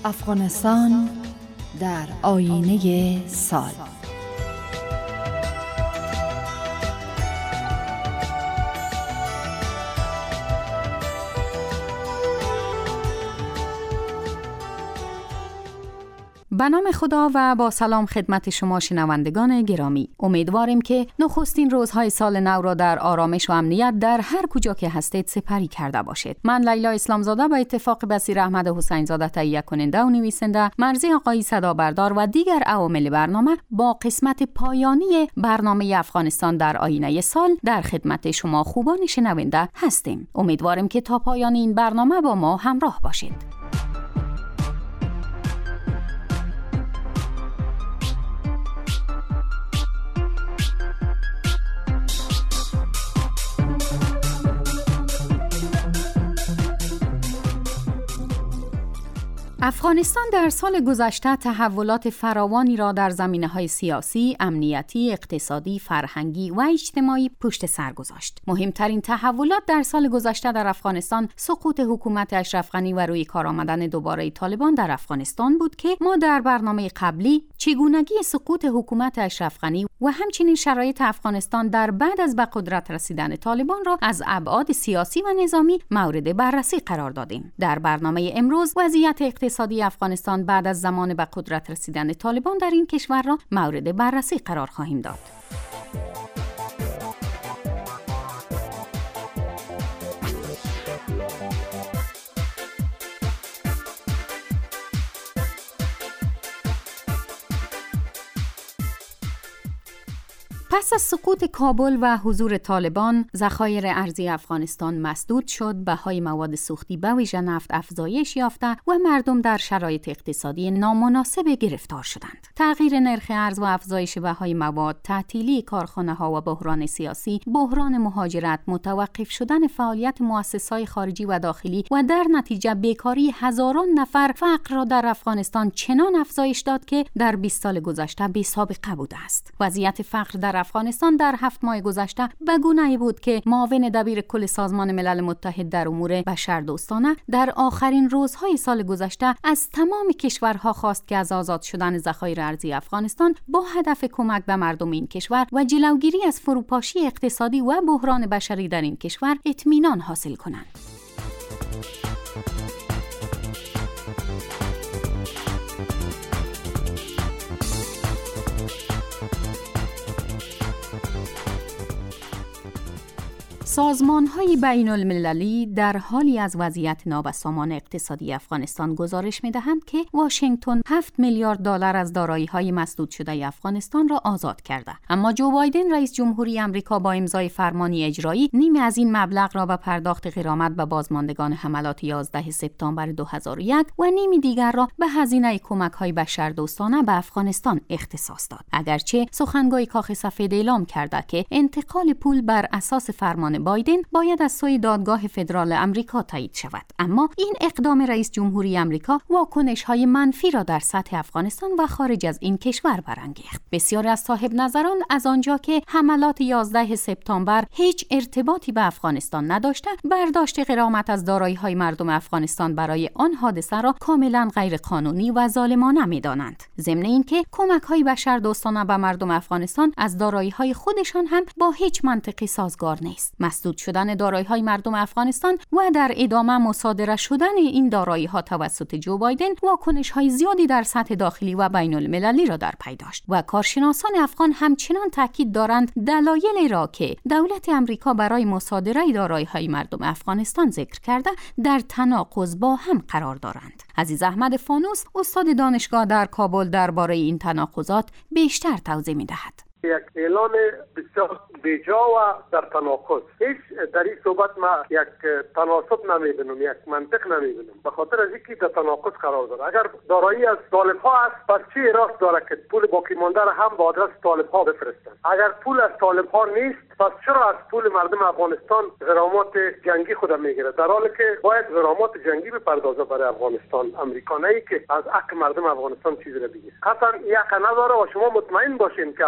افغانستان در آینه سال. به نام خدا و با سلام خدمت شما شنوندگان گرامی. امیدواریم که نخستین روزهای سال نو را در آرامش و امنیت در هر کجا که هستید سپری کرده باشید. من لیلا اسلامزاده به اتفاق بصیر احمد حسین زاده تهیه کننده و نویسنده، مرزی آقایی صدا بردار و دیگر عوامل برنامه با قسمت پایانی برنامه افغانستان در آینه سال در خدمت شما خوبان شنونده هستیم. امیدواریم که تا پایان این برنامه با ما همراه باشید. افغانستان در سال گذشته تحولات فراوانی را در زمینه‌های سیاسی، امنیتی، اقتصادی، فرهنگی و اجتماعی پشت سر گذاشت. مهمترین تحولات در سال گذشته در افغانستان سقوط حکومت اشرف غنی و روی کار آمدن دوباره طالبان در افغانستان بود که ما در برنامه قبلی چگونگی سقوط حکومت اشرف غنی و همچنین شرایط افغانستان در بعد از به قدرت رسیدن طالبان را از ابعاد سیاسی و نظامی مورد بررسی قرار دادیم. در برنامه امروز وضعیت اقتصادی افغانستان بعد از زمان به قدرت رسیدن طالبان در این کشور را مورد بررسی قرار خواهیم داد. پس از سقوط کابل و حضور طالبان، ذخایر ارزی افغانستان مسدود شد، بهای مواد سوختی به ویژه نفت افزایش یافته و مردم در شرایط اقتصادی نامناسب گرفتار شدند. تغییر نرخ ارز و افزایش بهای مواد، تعطیلی کارخانه‌ها و بحران سیاسی، بحران مهاجرت، متوقف شدن فعالیت مؤسسات خارجی و داخلی و در نتیجه بیکاری هزاران نفر فقر را در افغانستان چنان افزایش داد که در 20 سال گذشته بی‌سابقه بوده است. وضعیت فقر در افغانستان در 7 ماه گذشته به گونه‌ای بود که معاون دبیر کل سازمان ملل متحد در امور بشردوستانه در آخرین روزهای سال گذشته از تمام کشورها خواست که از آزاد شدن ذخایر ارزی افغانستان با هدف کمک به مردم این کشور و جلوگیری از فروپاشی اقتصادی و بحران بشری در این کشور اطمینان حاصل کنند. سازمان‌های بین‌المللی در حالی از وضعیت نابسامان اقتصادی افغانستان گزارش می‌دهند که واشنگتن 7 میلیارد دلار از دارایی‌های مسدود شده افغانستان را آزاد کرده. اما جو بایدن رئیس جمهوری آمریکا با امضای فرمانی اجرایی نیمی از این مبلغ را به پرداخت غرامت به بازماندگان حملات 11 سپتامبر 2001 و نیمی دیگر را به هزینه کمک‌های بشردوستانه به افغانستان اختصاص داد. اگرچه سخنگوی کاخ سفید اعلام کرده که انتقال پول بر اساس فرمان بایدن باید از سوی دادگاه فدرال آمریکا تایید شود، اما این اقدام رئیس جمهوری آمریکا واکنش‌های منفی را در سطح افغانستان و خارج از این کشور برانگیخت. بسیاری از صاحب نظران از آنجا که حملات 11 سپتامبر هیچ ارتباطی به افغانستان نداشته، برداشت غرامت از دارایی‌های مردم افغانستان برای آن حادثه را کاملا غیر قانونی و ظالمانه می‌دانند. ضمن اینکه کمک‌های بشردوستانه به مردم افغانستان از دارایی‌های خودشان هم با هیچ منطقی سازگار نیست. مسدود شدن دارایی‌های مردم افغانستان و در ادامه مصادره شدن این دارایی‌ها توسط جو بایدن واکنش‌های زیادی در سطح داخلی و بین‌المللی را در پی داشت و کارشناسان افغان همچنان تاکید دارند دلایلی را که دولت آمریکا برای مصادره دارایی‌های مردم افغانستان ذکر کرده در تناقض با هم قرار دارند. عزیز احمد فانوس، استاد دانشگاه در کابل، درباره این تناقضات بیشتر توضیح می‌دهد. یک اعلان بسیار بیجا و در تناقض. هیچ در این صحبت ما یک تناسب نمیبینم، یک منطق نمیبینم، به خاطر از اینکه در تناقض قرار داره. اگر دارایی از طالب ها است، پس چی راست داره که پول باقی مانده را هم به آدرس طالب ها بفرستند؟ اگر پول از طالب ها نیست، پس چرا از پول مردم افغانستان غرامات جنگی خود میگیره، در حالی که باید غرامات جنگی بپردازه برای افغانستان؟ امریکا نه که از حق مردم افغانستان چیزی را بگیره. قطعا یک نداره و شما مطمئن باشین که افکار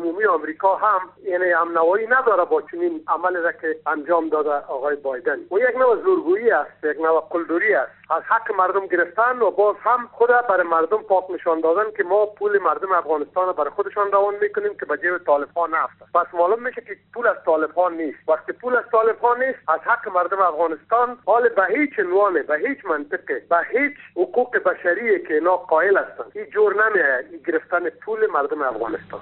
عمومی آمریکا هم یعنی همنوایی نداره با چنین عملی را که انجام داده آقای بایدن. و یک نوع زورگویی است، یک نوع قلدری است، از حق مردم گرفتن و باز هم خود برای مردم پاک نشان دادن که ما پول مردم افغانستان برای خودشان روان میکنیم که به جیب طالبان نفته. پس معلوم میشه که پول از طالبان نیست. وقتی پول از طالبان نیست، از حق مردم افغانستان حال به هیچ عنوان، به هیچ منطقه، به هیچ حقوق بشری که اینا قائل هستند این جور نمیآید این گرفتن پول مردم افغانستان.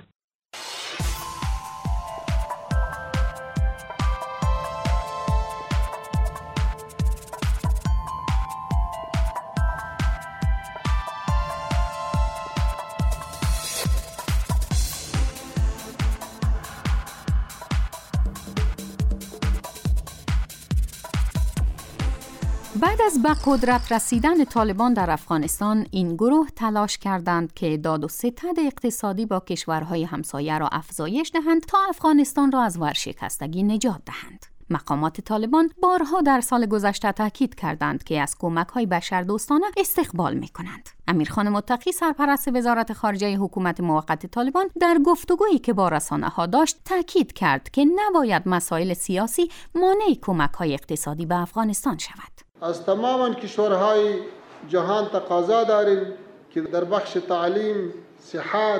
بعد از به قدرت رسیدن طالبان در افغانستان، این گروه تلاش کردند که داد و ستد اقتصادی با کشورهای همسایه را افزایش دهند تا افغانستان را از ورشکستگی نجات دهند. مقامات طالبان بارها در سال گذشته تاکید کردند که از کمک‌های بشردوستانه استقبال می‌کنند. امیرخان متقی سرپرست وزارت خارجه حکومت موقت طالبان در گفتگویی که با رسانه‌ها داشت تاکید کرد که نباید مسائل سیاسی مانع کمک‌های اقتصادی به افغانستان شود. از تمام کشورهای جهان تقاضا داریم که در بخش تعلیم، صحت،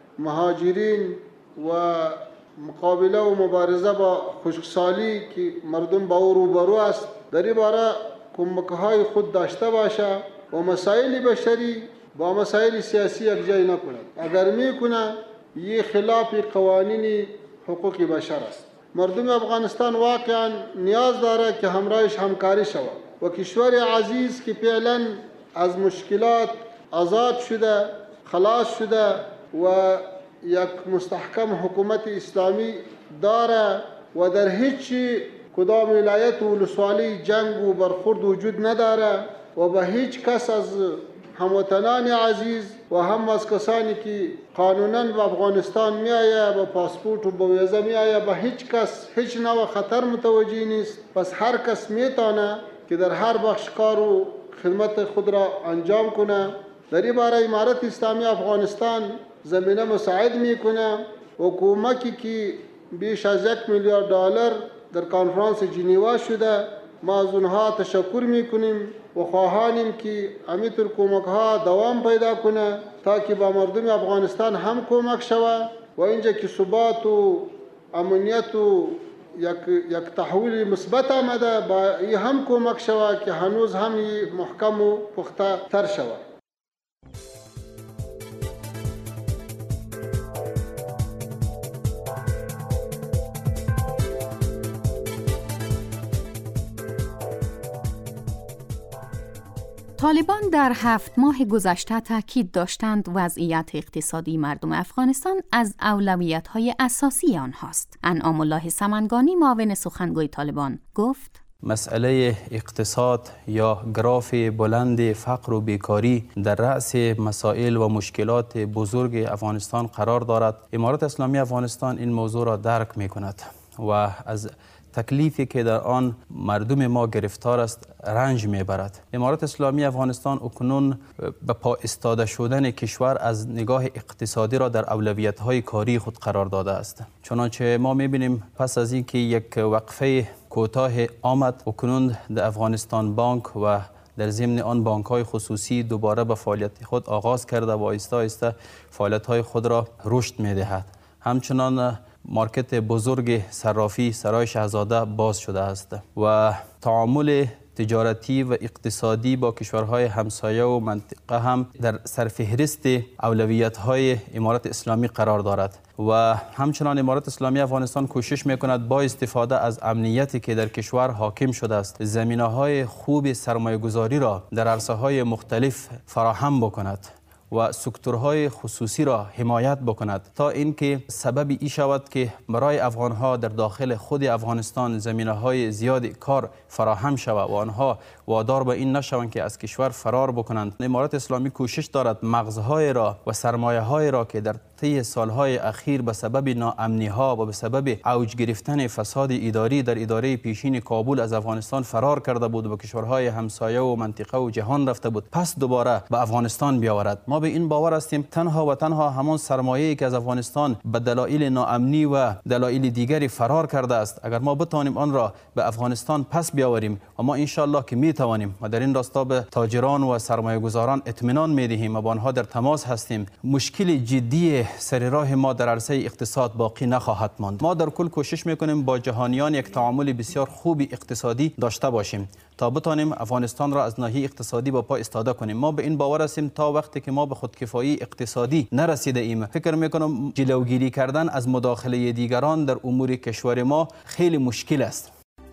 مهاجرین و مقابله و مبارزه با خشکسالی که مردم با او روبرو است در این باره کمک‌های خود داشته باشه و مسائل بشری با مسائل سیاسی یکجای نکند. اگر میکنه این خلاف قوانین حقوق بشر است. مردم افغانستان واقعا نیاز داره که همراهش همکاری شود و کشور عزیز که فعلا از مشکلات آزاد شده، خلاص شده و یک مستحکم حکومت اسلامی داره و در هیچ کدام ولایت و ولسوالی جنگ و برخورد وجود نداره و به هیچ کس از هموطنان عزیز و هم از کسانی که قانونا به افغانستان می آید با پاسپورت و با ویزا می آید به هیچ کس هیچ نوع خطر متوجه نیست. پس هر کس میتونه که در هر بخش کار و خدمت خود را انجام کنه. در این باره امارت اسلامی افغانستان زمینه مساعد میکنه و کمکی که بیش از $1 میلیارد در کنفرانس ژنو شده ما از اونها تشکر میکنیم و خواهانیم که همینطور کمک ها دوام پیدا کنه تا که با مردم افغانستان هم کمک شود و اینجا که ثبات و امنیت و یک تحول مثبت آمده با این هم کمک شود که هنوز هم محکم و پخته تر شود. طالبان در 7 ماه گذشته تاکید داشتند وضعیت اقتصادی مردم افغانستان از اولویت‌های اساسی آنهاست. انعام الله سمنگانی معاون سخنگوی طالبان گفت: مسئله اقتصاد یا گراف بلند فقر و بیکاری در رأس مسائل و مشکلات بزرگ افغانستان قرار دارد. امارت اسلامی افغانستان این موضوع را درک می کند و از تکلیفی که در آن مردم ما گرفتار است رنج میبرد. امارت اسلامی افغانستان اکنون به پا ایستاده شدن کشور از نگاه اقتصادی را در اولویت‌های کاری خود قرار داده است. چنانچه ما میبینیم پس از اینکه یک وقفه کوتاه آمد، اکنون در افغانستان بانک و در ضمن آن بانک‌های خصوصی دوباره به فعالیت خود آغاز کرده و آهسته آهسته فعالیت‌های خود را رشد می‌دهد. همچنان مارکت بزرگ صرافی سرای شاهزاده باز شده است و تعامل تجارتی و اقتصادی با کشورهای همسایه و منطقه هم در سرفهرست اولویت‌های امارت اسلامی قرار دارد و همچنان امارت اسلامی افغانستان کوشش می‌کند با استفاده از امنیتی که در کشور حاکم شده است زمینه‌های خوب سرمایه‌گذاری را در عرصه‌های مختلف فراهم بکند و سکتورهای خصوصی را حمایت بکند تا اینکه سبب ای شود که برای افغانها در داخل خود افغانستان زمینه‌های زیاد کار فراهم شود و آنها وادار به این نشوند که از کشور فرار بکنند. امارت اسلامی کوشش دارد مغزهای را و سرمایه‌های را که در طی سالهای اخیر به سبب ناامنی‌ها و به سبب اوج گرفتن فساد اداری در اداره پیشین کابل از افغانستان فرار کرده بود و به کشورهای همسایه و منطقه و جهان رفته بود، پس دوباره به افغانستان بیاورد. ما این باور هستیم تنها و تنها همان سرمایه‌ای که از افغانستان به دلایل ناامنی و دلایل دیگری فرار کرده است، اگر ما بتوانیم آن را به افغانستان پس بیاوریم و ما ان شاء الله که میتوانیم و در این راستا به تاجران و سرمایه‌گذاران اطمینان میدهیم و با آنها در تماس هستیم، مشکل جدی سر راه ما در عرصه اقتصاد باقی نخواهد ماند. ما در کل کوشش میکنیم با جهانیان یک تعامل بسیار خوبی اقتصادی داشته باشیم تا بتوانیم افغانستان را از ناحیه اقتصادی با پا ایستاده کنیم. ما به این باور هستیم تا وقتی که ما به خودکفایی اقتصادی نرسیده ایم، فکر میکنم جلوگیری کردن از مداخله دیگران در امور کشور ما خیلی مشکل است.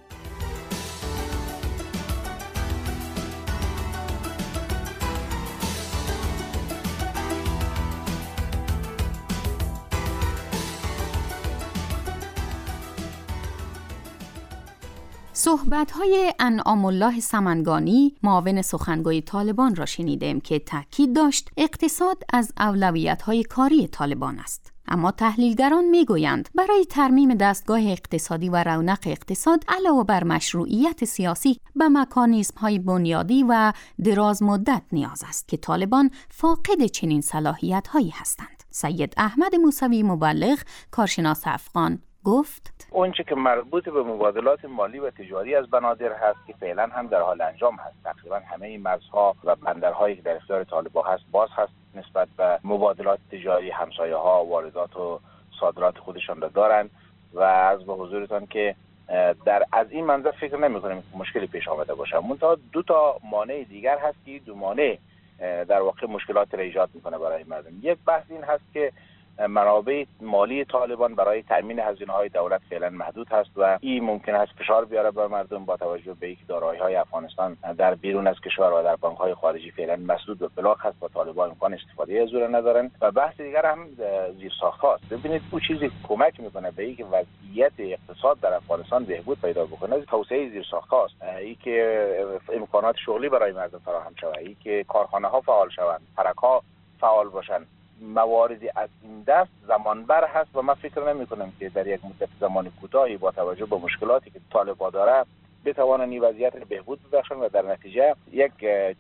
صحبت‌های انعام الله سمنگانی معاون سخنگوی طالبان را شنیدیم که تاکید داشت اقتصاد از اولویت‌های کاری طالبان است. اما تحلیلگران میگویند برای ترمیم دستگاه اقتصادی و رونق اقتصاد علاوه بر مشروعیت سیاسی به مکانیزم‌های بنیادی و دراز مدت نیاز است که طالبان فاقد چنین صلاحیت‌هایی هستند. سید احمد موسوی مبلغ کارشناس افغان گفت اونچه که مربوط به مبادلات مالی و تجاری از بنادر هست که فعلا هم در حال انجام هست، تقریبا همه این مرزها و بندرهایی که در اختیار طالبان هست باز هست نسبت به مبادلات تجاری. همسایه ها واردات و صادرات خودشان را دارند و عرض به حضورتان که در از این منظر فکر نمی‌کنیم مشکلی پیش آمده باشه. منتها دو تا مانع دیگر هست که دو مانع در واقع مشکلات را ایجاد میکنه برای مردم. یک بحث این هست که منابع مالی طالبان برای تامین هزینه‌های دولت فعلا محدود هست و این ممکن است فشار بیاره بر مردم با توجه به اینکه دارایی‌های افغانستان در بیرون از کشور و در بانک‌های خارجی فعلا مسدود و بلاک هست و طالبان امکان استفاده از اون ندارن. و بحث دیگر هم زیرساخت‌هاست. ببینید اون چیزی کمک میکنه به اینکه وضعیت اقتصاد در افغانستان بهبود پیدا بکنه توسعه زیرساخت‌هاست، اینکه امکانات شغلی برای مردم فراهم شود، اینکه کارخانه‌ها فعال شوند، حرکات فعال باشند. مواردی از این دست زمانبر هست و من فکر نمی کنم که در یک مدت زمان کوتاهی با توجه به مشکلاتی که طالبان داره بتوانند این وضعیت را بهبود ببخشند و در نتیجه یک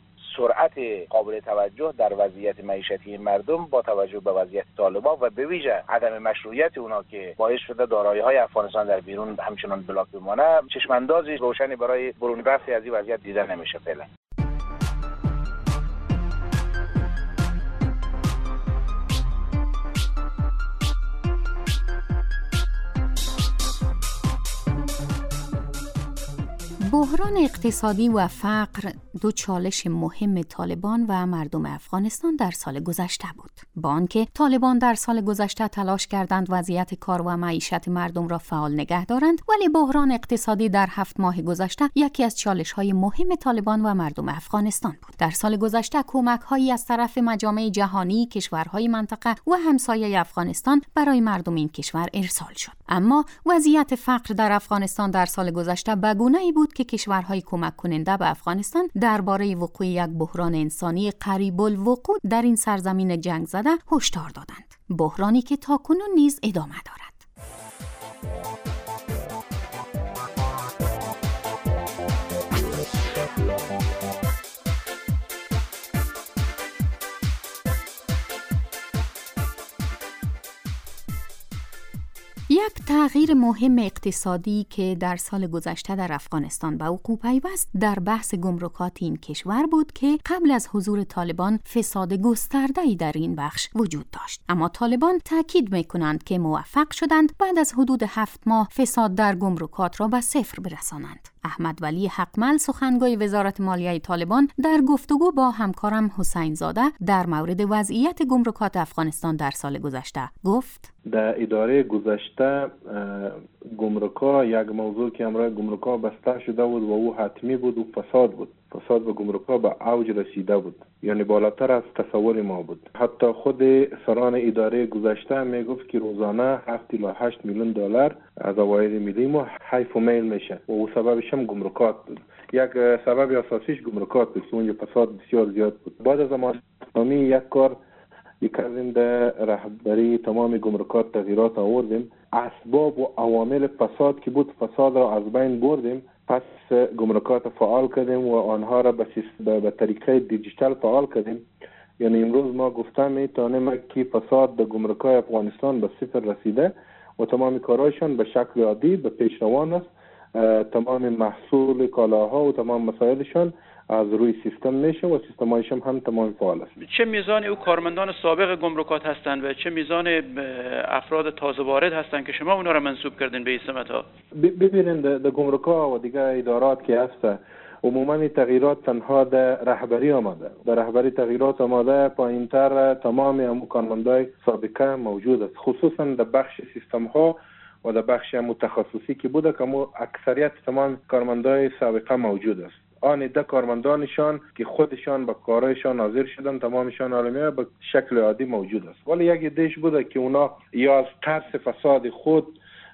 سرعت قابل توجه در وضعیت معیشتی مردم با توجه به وضعیت طالبان و به ویژه عدم مشروعیت اونا که باعث شده دارایی‌های افغانستان در بیرون همچنان بلاک بمانه، چشماندازی روشنی برای برون رفت از این وضعیت دیده نمیشه فعلا. بحران اقتصادی و فقر دو چالش مهم طالبان و مردم افغانستان در سال گذشته بود. با آنکه طالبان در سال گذشته تلاش کردند وضعیت کار و معیشت مردم را فعال نگه دارند، ولی بحران اقتصادی در 7 ماه گذشته یکی از چالش‌های مهم طالبان و مردم افغانستان بود. در سال گذشته کمک‌هایی از طرف مجامع جهانی، کشورهای منطقه و همسایه افغانستان برای مردم این کشور ارسال شد. اما وضعیت فقر در افغانستان در سال گذشته به گونه‌ای بود که کشورهای کمک کننده به افغانستان درباره وقوع یک بحران انسانی قریب الوقوع در این سرزمین جنگ زده هشدار دادند. بحرانی که تاکنون نیز ادامه دارد. یک تغییر مهم اقتصادی که در سال گذشته در افغانستان به وقوع پیوست در بحث گمرکات این کشور بود که قبل از حضور طالبان فساد گسترده‌ای در این بخش وجود داشت. اما طالبان تاکید می‌کنند که موفق شدند بعد از حدود 7 ماه فساد در گمرکات را به صفر برسانند. احمد ولی حقمل سخنگوی وزارت مالیه طالبان در گفتگو با همکارم حسین زاده در مورد وضعیت گمرکات افغانستان در سال گذشته گفت: در اداره گذشته گمرک‌ها یک موضوع که امروز گمرک‌ها بسته شده بود و او حتمی بود و فساد بود. فساد به گمرک‌ها به اوج رسیده بود، یعنی بالاتر از تصور ما بود. حتی خود سران اداره گذشته میگفت که روزانه 7 الی 8 میلیون دلار از عواید ملی ما حیف و میل میشه و او سببش هم گمرکات بود. یک سبب اساسیش گمرکات بود، اونجا فساد بسیار زیاد بود. بعد از زمان اسلامی یک کار کردیم در رهبری تمام گمرکات تغییرات آوردیم، اسباب و عوامل فساد که بود فساد را از بین بردیم، پس گمرکات فعال کردیم و آنها را به طریقه دیجیتال فعال کردیم. یعنی امروز ما گفته میتونیم که فساد در گمرک‌های افغانستان به صفر رسیده و تمام کارهایشان به شکل عادی به پیش روان است. تمام محصول کالاها و تمام مسائلشان از روی سیستم میشه و سیستمایشان هم تمام فعال است. چه میزان او کارمندان سابق گمرکات هستند و چه میزان افراد تازه وارد هستند که شما اونا را منصوب کردین به این سمت‌ها؟ ببینید در گمرک‌ها و دیگر ادارات که هست عموما تغییرات تنها در رهبری آمده. در رهبری تغییرات آمده، پایینتر تمام کارمندای سابقه موجود است، خصوصا در بخش سیستم ها و در بخش متخصصی که بوده که اکثریت تمام کارمندای سابقه موجود است. آن ده کارمندانشان که خودشان به کارایشان حاضر شدن تمامشان عالمیه به شکل عادی موجود است، ولی یک عده‌اش بوده که اونا یا از ترس فساد خود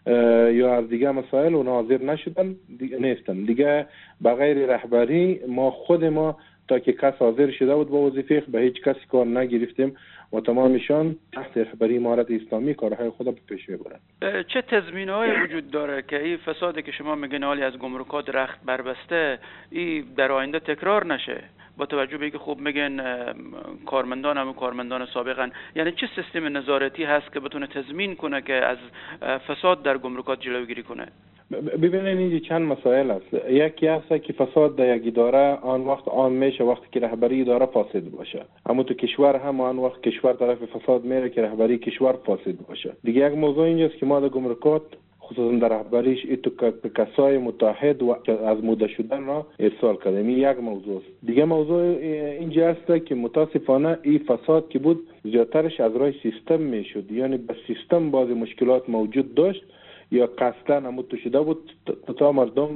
یا از دیگه مسائل اونا حاضر نشدن نیستن دیگه. بغیر رهبری خود ما تا که کس حاضر شده بود با وظیفه به هیچ کسی کار نگرفتیم و تمامشان تحت رهبری امارت اسلامی کارهای خود به پیش میبرند. چه تضمین‌هایی وجود داره که این فسادی که شما میگین حالی از گمرکات رخت بربسته این در آینده تکرار نشه، با توجه به اینکه خوب میگن کارمندان هم کارمندان سابقن، یعنی چه سیستم نظارتی هست که بتونه تضمین کنه که از فساد در گمرکات جلوگیری کنه؟ ببینید اینجا چند مسائل است. یکی هست که فساد در یک اداره آن وقت آن میشه وقتی که رهبری اداره فاسد باشه، اما تو کشور هم آن وقت کشور طرف فساد میره که رهبری کشور فاسد باشه. دیگه یک موضوع اینجاست که ما در گمرکات خصوصا در رهبریش ایتو کسای متحد و از موده شدن را ارسال کردیم. یک موضوع است. دیگه موضوع اینجا است که متاسفانه این فساد که بود زیادترش از راه سیستم میشد، یعنی به سیستم بعضی مشکلات موجود داشت یا قصداً عمود شده بود تا مردم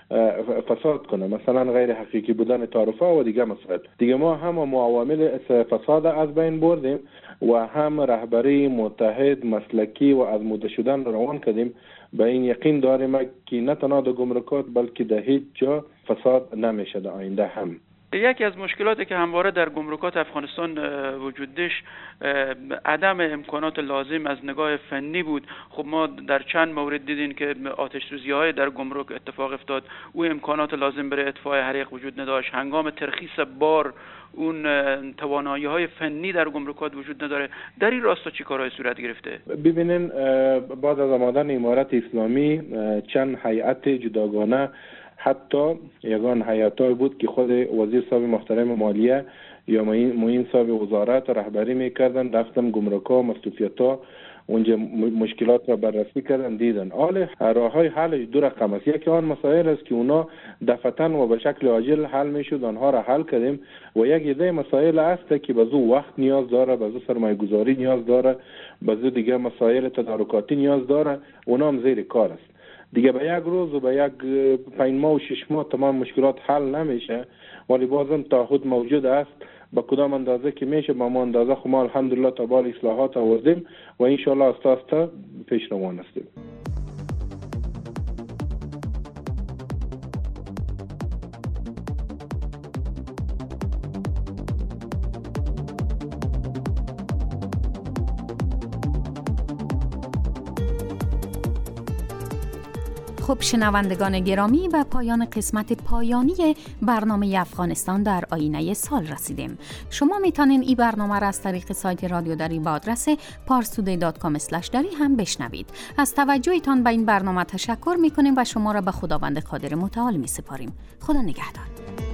فساد کنه، مثلا غیر حقیقی بودن تعرفه و دیگه مسائل. دیگه ما هم عوامل فساد از بین بردیم و هم رهبری متحد مسلکی و از موده شدن روان کردیم. به این یقین داریم که نه تنها در گمرکات بلکه در هیچ جا فساد نمیشه در آینده هم. یکی از مشکلاتی که همواره در گمرکات افغانستان وجود داشت عدم امکانات لازم از نگاه فنی بود. خب ما در چند مورد دیدیم که آتش سوزی‌های در گمرک اتفاق افتاد، او امکانات لازم برای اطفاء حریق وجود نداشت. هنگام ترخیص بار اون توانایی‌های فنی در گمرکات وجود نداره. در این راستا چی کارهای صورت گرفته؟ ببینین بعد از آمدن امارت اسلامی چند هیئت جداگانه، حتی یگان هیئت‌های بود که خود وزیر صاحب محترم مالیه یا معین صاحب وزارت رهبری میکردن، رفتن گمرک‌ها مصروفیت‌ها اونجا مشکلات را بررسی کردن، دیدن حال راه‌های حلش دو رقم است. یکی آن مسائل است که اونا دفعتاً و به شکل عاجل حل میشد، آنها را حل کردیم، و یک عده مسائل است که بعضو وقت نیاز داره، بعضو سرمایه‌گذاری نیاز داره، بعضو دیگه مسائل تدارکاتی نیاز داره، اونا هم زیر کار است. دیگه به یک روز و به یک 5 ماه و 6 ماه تمام مشکلات حل نمیشه، ولی بازم تعهد موجود است. با کدام اندازه که میشه با ما اندازه خب ما الحمدلله تا بال اصلاحات آوردیم و انشالله آسته آسته پیش روان هستیم. خب شنوندگان گرامی، به پایان قسمت پایانی برنامه افغانستان در آینه سال رسیدیم. شما میتونین این برنامه را از طریق سایت رادیو دری با آدرس parstoday.com/dari هم بشنوید. از توجهتان به این برنامه تشکر میکنیم و شما را به خداوند قادر متعال میسپاریم. خدا نگهدار.